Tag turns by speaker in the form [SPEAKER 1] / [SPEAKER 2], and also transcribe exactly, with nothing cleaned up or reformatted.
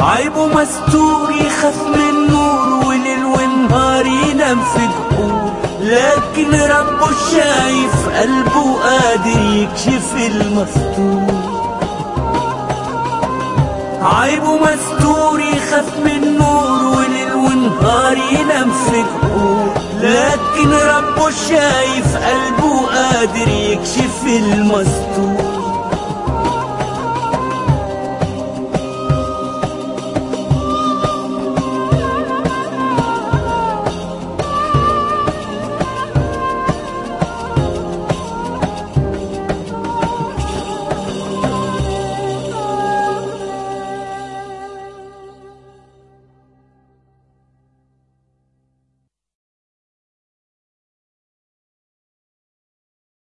[SPEAKER 1] عيبه مستور يخاف من نور، وليل ونهار ينام في جحور، لكن ربه شايف قلبه قادر يكشف المستور. عيبه مستور يخاف من نور، وليل ونهار ينام في جحور، لكن ربه شايف قلبه قادر يكشف المستور.